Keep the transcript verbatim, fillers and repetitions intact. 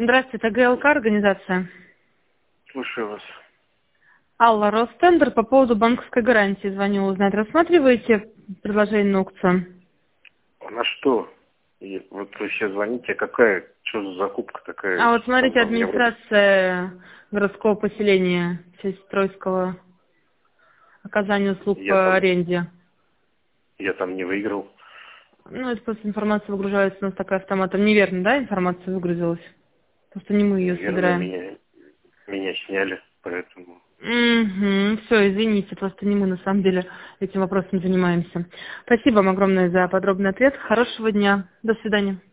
Здравствуйте, это ГЛК организация. Слушаю вас. Алла, Ростендер, по поводу банковской гарантии звоню узнать. Рассматриваете предложение на аукцион? На что? И вот вы сейчас звоните, какая, что за закупка такая? А вот смотрите, Там, мне вроде- администрация городского поселения Сестройского, оказание услуг Я по там- аренде. Я там не выиграл. Ну, это просто информация выгружается у нас такая автоматом. Неверно, да, информация выгрузилась? Просто не мы ее Наверное, собираем. меня, меня сняли, поэтому... Угу, все, извините, просто не мы на самом деле этим вопросом занимаемся. Спасибо вам огромное за подробный ответ. Хорошего дня. До свидания.